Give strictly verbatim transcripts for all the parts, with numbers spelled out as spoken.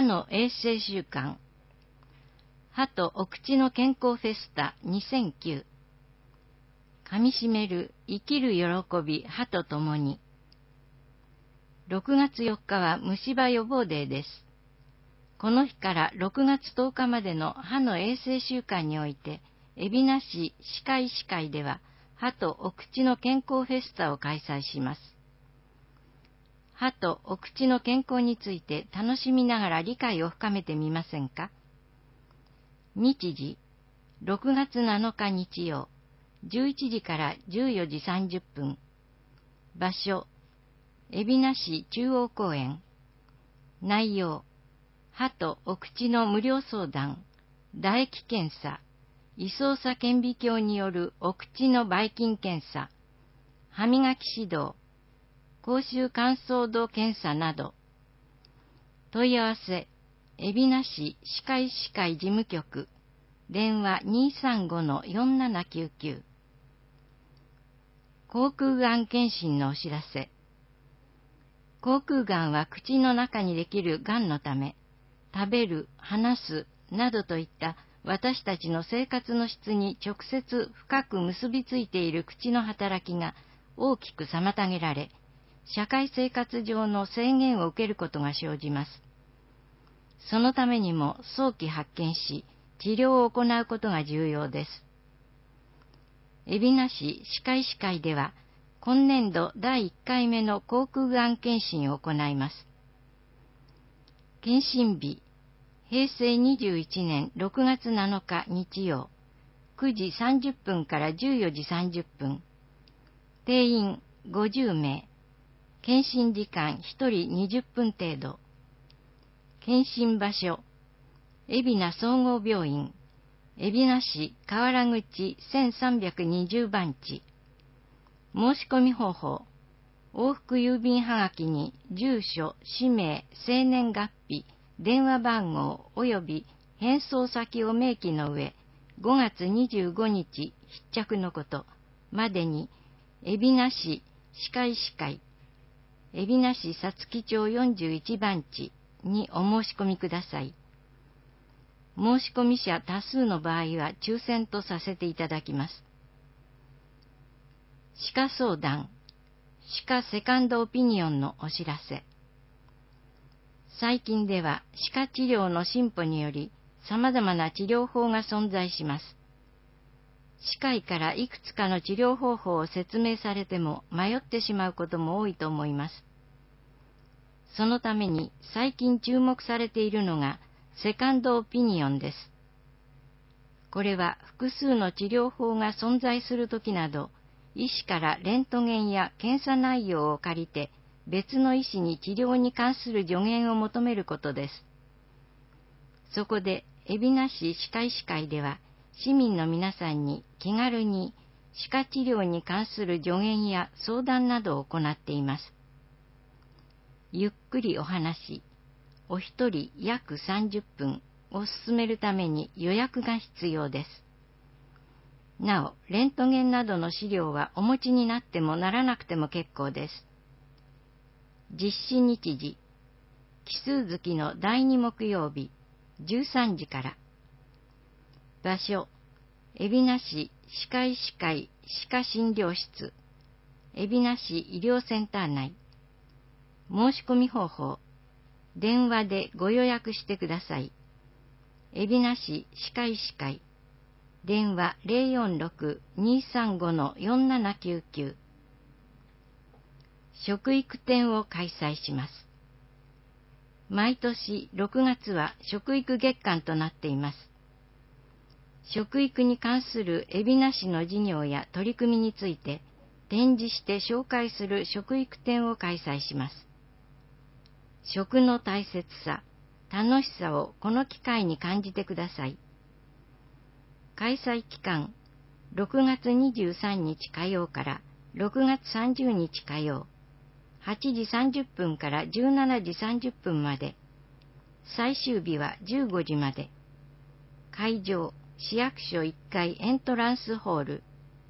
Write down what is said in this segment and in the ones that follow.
歯の衛生週間、歯とお口の健康フェスタにせんきゅう、噛みしめる生きる喜び歯とともに。ろくがつよっかは虫歯予防デーです。この日からろくがつとおかまでの歯の衛生週間において、海老名市歯科医師会では歯とお口の健康フェスタを開催します。歯とお口の健康について楽しみながら理解を深めてみませんか？日時、ろくがつなのか日曜、じゅういちじからじゅうよじさんじゅっぷん。場所、海老名市中央公園。内容、歯とお口の無料相談、唾液検査、胃操作顕微鏡によるお口のばい菌検査、歯磨き指導、口臭乾燥度検査など。問い合わせ、海老名市歯科医師会事務局、電話 にーさんごのよんななきゅうきゅう。口腔がん検診のお知らせ。口腔がんは口の中にできるがんのため、食べる、話す、などといった私たちの生活の質に直接深く結びついている口の働きが大きく妨げられ、社会生活上の制限を受けることが生じます。そのためにも早期発見し、治療を行うことが重要です。海老名市歯科医師会では、今年度だいいっかいめの口腔がん検診を行います。検診日、へいせいにじゅういちねんろくがつなのか日曜、くじさんじゅっぷんからじゅうよじさんじゅっぷん。定員ごじゅうめい。検診時間ひとりにじゅっぷん程度。検診場所、海老名総合病院、海老名市河原口せんさんびゃくにじゅうばんち。申し込み方法、往復郵便はがきに住所、氏名、生年月日、電話番号及び返送先を明記の上、ごがつにじゅうごにち必着のことまでに、海老名市歯科医師会、海老名市皐月町よんじゅういちばんちにお申し込みください。申し込み者多数の場合は抽選とさせていただきます。歯科相談、歯科セカンドオピニオンのお知らせ。最近では歯科治療の進歩により様々な治療法が存在します。歯科医からいくつかの治療方法を説明されても迷ってしまうことも多いと思います。そのために最近注目されているのがセカンドオピニオンです。これは複数の治療法が存在するときなど、医師からレントゲンや検査内容を借りて別の医師に治療に関する助言を求めることです。そこで海老名市歯科医師会では市民の皆さんに気軽に歯科治療に関する助言や相談などを行っています。ゆっくりお話、お一人約さんじゅっぷんを進めるために予約が必要です。なお、レントゲンなどの資料はお持ちになってもならなくても結構です。実施日時、奇数月のだいに木曜日、じゅうさんじから。場所、海老名市歯科医師会歯科診療室、海老名市医療センター内。申し込み方法、電話でご予約してください。海老名市歯科医師会、電話 ゼロよんろく にーさんごのよんななきゅうきゅう。食育展を開催します。毎年ろくがつは食育月間となっています。食育に関する海老名市の事業や取り組みについて展示して紹介する食育展を開催します。食の大切さ、楽しさをこの機会に感じてください。開催期間、ろくがつにじゅうさんにち火曜からろくがつさんじゅうにち火曜、はちじさんじゅっぷんからじゅうしちじさんじゅっぷんまで、最終日はじゅうごじまで。会場、市役所いっかいエントランスホール。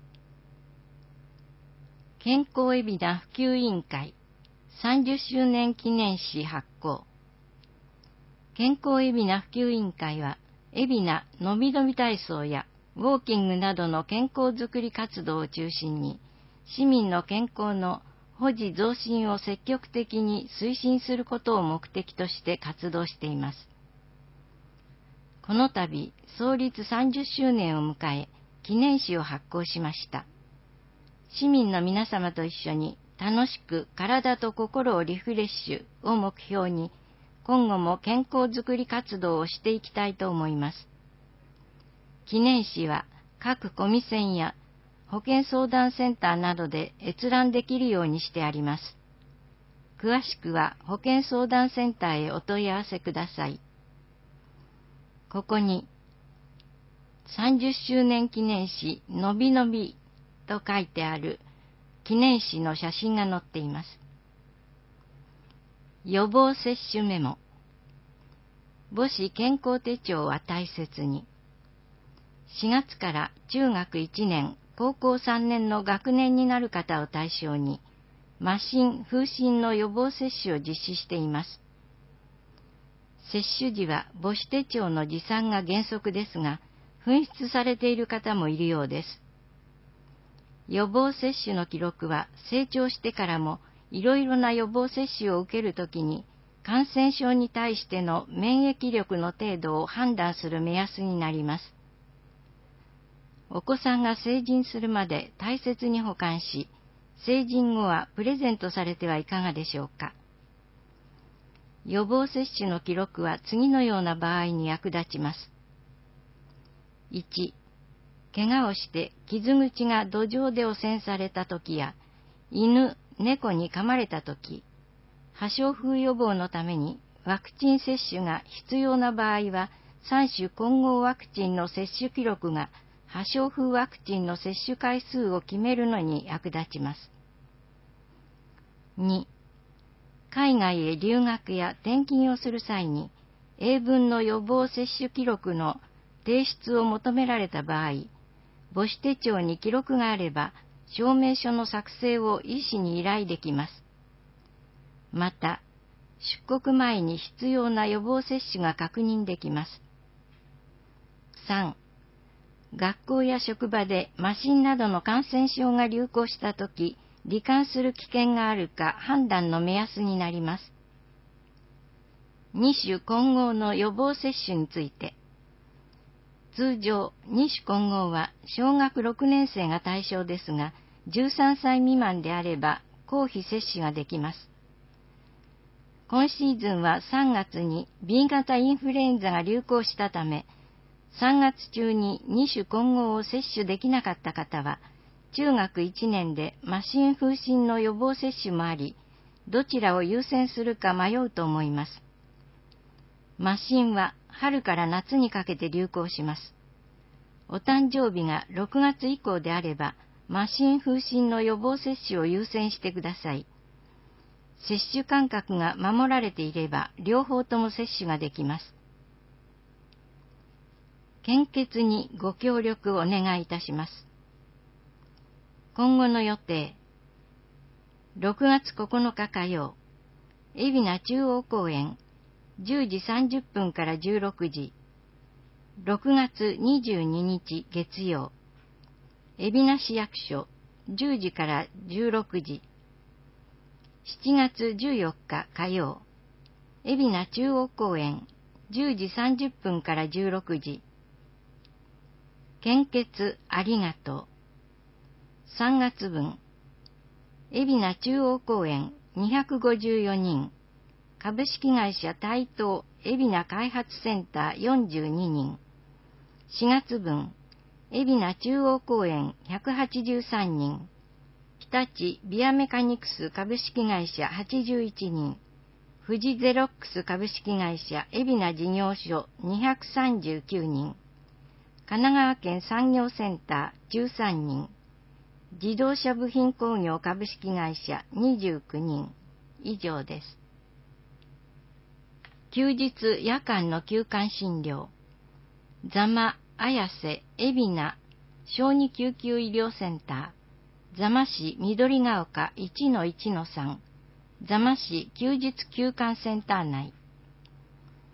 健康海老名普及委員会さんじゅっしゅうねん記念誌発行。 健康海老名普及委員会は、海老名のびのび体操やウォーキングなどの健康づくり活動を中心に、市民の健康の保持増進を積極的に推進することを目的として活動しています。この度、創立さんじゅっしゅうねんを迎え、記念誌を発行しました。市民の皆様と一緒に楽しく体と心をリフレッシュを目標に、今後も健康づくり活動をしていきたいと思います。記念誌は各コミセンや保健相談センターなどで閲覧できるようにしてあります。詳しくは保健相談センターへお問い合わせください。ここに、さんじゅっしゅうねん記念誌のびのびと書いてある記念誌の写真が載っています。予防接種メモ。母子健康手帳は大切に。しがつから中学いちねん、高校さんねんの学年になる方を対象に、麻疹・風疹の予防接種を実施しています。接種時は母子手帳の持参が原則ですが、紛失されている方もいるようです。予防接種の記録は成長してからもいろいろな予防接種を受けるときに感染症に対しての免疫力の程度を判断する目安になります。お子さんが成人するまで大切に保管し、成人後はプレゼントされてはいかがでしょうか。予防接種の記録は次のような場合に役立ちます。いち、怪我をして傷口が土壌で汚染されたときや、犬、猫に噛まれたとき、破傷風予防のためにワクチン接種が必要な場合は、さん種混合ワクチンの接種記録が破傷風ワクチンの接種回数を決めるのに役立ちます。に、海外へ留学や転勤をする際に、英文の予防接種記録の提出を求められた場合、母子手帳に記録があれば、証明書の作成を医師に依頼できます。また、出国前に必要な予防接種が確認できます。さん、学校や職場で麻疹などの感染症が流行したとき、罹患する危険があるか判断の目安になります。に種混合の予防接種について、通常、に種混合は小学ろくねん生が対象ですが、じゅうさんさい未満であれば公費接種ができます。今シーズンはさんがつに ビー 型インフルエンザが流行したため、さんがつ中にに種混合を接種できなかった方は、中学いちねんで麻疹風疹の予防接種もあり、どちらを優先するか迷うと思います。麻疹は春から夏にかけて流行します。お誕生日がろくがつ以降であれば、麻疹風疹の予防接種を優先してください。接種間隔が守られていれば、両方とも接種ができます。献血にご協力お願いいたします。今後の予定。ろくがつここのか火曜、海老名中央公園、じゅうじさんじゅっぷんからじゅうろくじ。ろくがつにじゅうににち月曜、海老名市役所、じゅうじからじゅうろくじ。しちがつじゅうよっか火曜、海老名中央公園、じゅうじさんじゅっぷんからじゅうろくじ。献血ありがとう。さんがつぶん、海老名中央公園にひゃくごじゅうよにん、株式会社台東海老名開発センターよんじゅうににん。しがつぶん、海老名中央公園ひゃくはちじゅうさんにん、日立ビアメカニクス株式会社はちじゅういちにん、富士ゼロックス株式会社海老名事業所にひゃくさんじゅうきゅうにん、神奈川県産業センターじゅうさんにん、自動車部品工業株式会社にじゅうきゅうにん、以上です。休日夜間の休館診療。座間綾瀬海老名小児救急医療センター、座間市緑が丘 いちのいちのさん、座間市休日休館センター内。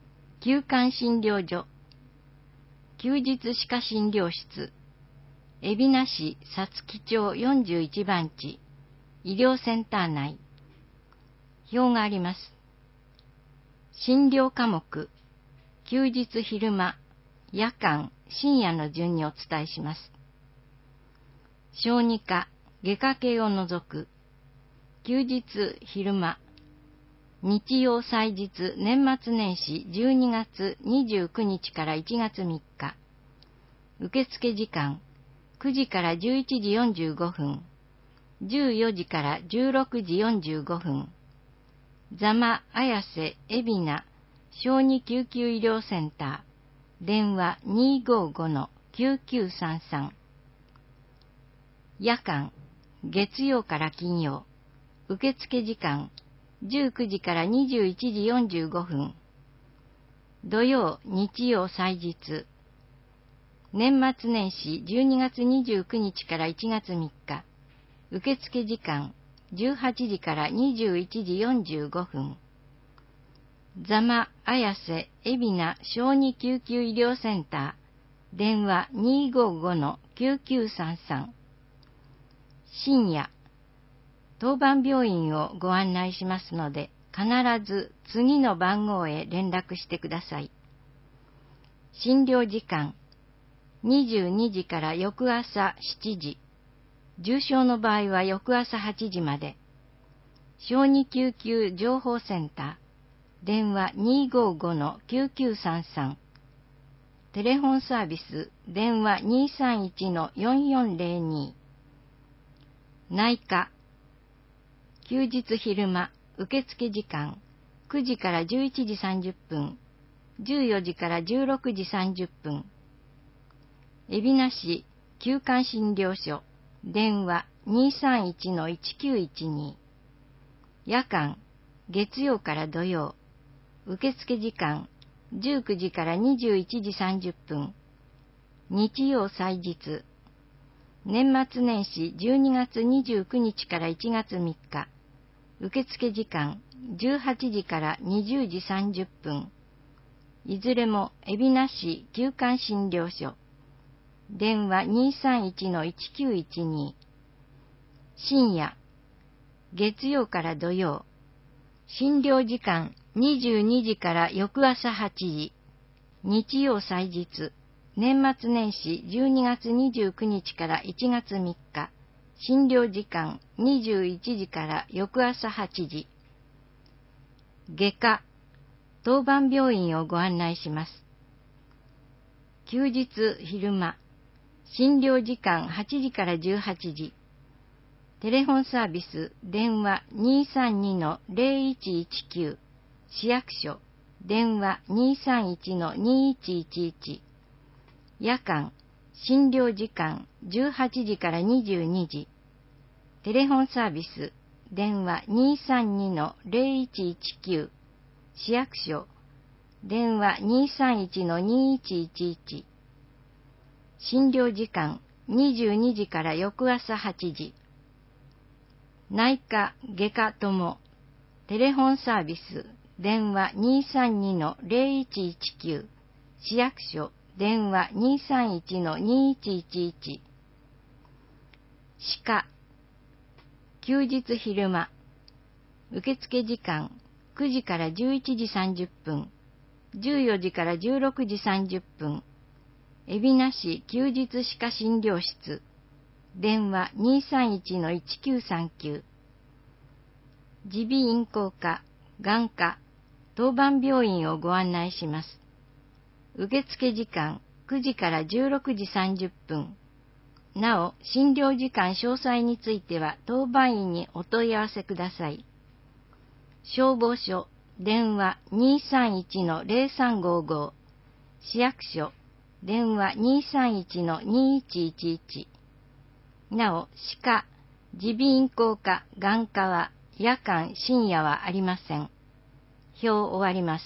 休館診療所、休日歯科診療室、海老名市皐月町よんじゅういちばん地、医療センター内。表があります。診療科目、休日昼間、夜間、深夜の順にお伝えします。小児科、外科系を除く、休日昼間、日曜祭日年末年始じゅうにがつにじゅうくにちからいちがつみっか。受付時間、くじからじゅういちじよんじゅうごふん、じゅうよじからじゅうろくじよんじゅうごふん。座間、綾瀬、海老名、小児救急医療センター、電話 にーごーごのきゅうきゅうさんさん。夜間、月曜から金曜、受付時間、じゅうくじからにじゅういちじよんじゅうごふん。土曜、日曜祭日。年末年始じゅうにがつにじゅうくにちからいちがつみっか。受付時間、じゅうはちじからにじゅういちじよんじゅうごふん。座間、綾瀬、海老名小児救急医療センター、電話 にーごーごのきゅうきゅうさんさん。深夜、当番病院をご案内しますので、必ず次の番号へ連絡してください。診療時間、にじゅうにじから翌朝しちじ、重症の場合は翌朝はちじまで。小児救急情報センター、電話 にーごーごのきゅうきゅうさんさん。テレフォンサービス、電話 にーさんいちのよんよんゼロに。内科、休日昼間、受付時間、くじからじゅういちじさんじゅっぷん、じゅうよじからじゅうろくじさんじゅっぷん。海老名市休館診療所、電話 にーさんいちのいちきゅういちに。夜間、月曜から土曜、受付時間、じゅうくじからにじゅういちじさんじゅっぷん。日曜祭日。年末年始じゅうにがつにじゅうくにちからいちがつみっか。受付時間、じゅうはちじからにじゅうじさんじゅっぷん。いずれも海老名市休館診療所。電話 にーさんいちのいちきゅういちに。深夜、月曜から土曜。診療時間にじゅうにじから翌朝はちじ。日曜祭日。年末年始じゅうにがつにじゅうくにちからいちがつみっか。診療時間にじゅういちじから翌朝はちじ。外科、当番病院をご案内します。休日昼間、診療時間はちじからじゅうはちじ。テレフォンサービス、電話 にーさんにのゼロいちいちきゅう。市役所、電話 にーさんいちのにいちいちいち。夜間、診療時間じゅうはちじからにじゅうにじ。テレフォンサービス、電話 にーさんにのゼロいちいちきゅう。市役所、電話 にーさんいちのにいちいちいち。診療時間にじゅうにじから翌朝はちじ。内科、外科とも、テレフォンサービス、電話 にーさんにのゼロいちいちきゅう。市役所、電話 にーさんいちのにいちいちいち。歯科、休日昼間、受付時間くじからじゅういちじさんじゅっぷん、じゅうよじからじゅうろくじさんじゅっぷん。海老名市休日歯科診療室、電話 にーさんいちのいちきゅうさんきゅう。耳鼻咽喉科、眼科、当番病院をご案内します。受付時間くじからじゅうろくじさんじゅっぷん。なお、診療時間詳細については当番員にお問い合わせください。消防署、電話 にーさんいちのゼロさんごご。市役所、電話 にーさんいちのにいちいちいち。なお、歯科、耳鼻咽喉科、眼科は夜間、深夜はありません。表終わります。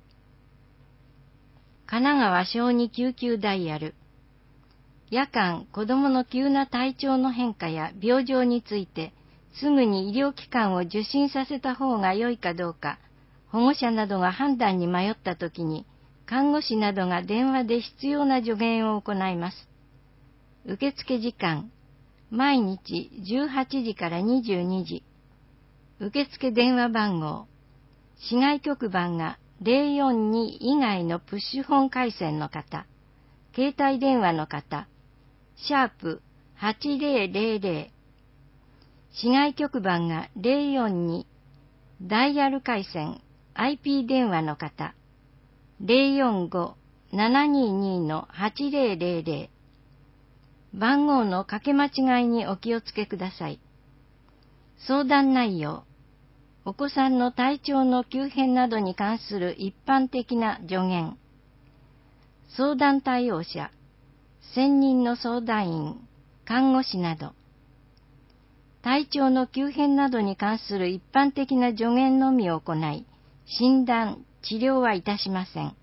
神奈川小児救急ダイヤル。夜間、子供の急な体調の変化や病状について、すぐに医療機関を受診させた方が良いかどうか、保護者などが判断に迷ったときに、 看護師などが電話で必要な助言を行います。受付時間、毎日じゅうはちじからにじゅうにじ。受付電話番号、市外局番がゼロよんに以外のプッシュホン回線の方、携帯電話の方、シャープはちゼロゼロゼロ。市外局番がゼロよんに、ダイヤル回線 アイピー 電話の方、ゼロよんご ななにに はちゼロゼロゼロ。番号の掛け間違いにお気をつけください。相談内容、お子さんの体調の急変などに関する一般的な助言。相談対応者、専任の相談員、看護師など。体調の急変などに関する一般的な助言のみを行い、診断、治療はいたしません。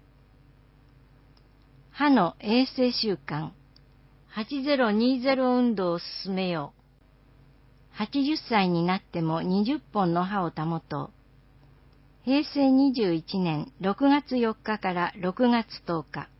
歯の衛生習慣、はちゼロにゼロ運動を進めよう。はちじゅっさいになってもにじゅっぽんの歯を保とう。へいせいにじゅういちねんろくがつよっかからろくがつとおか。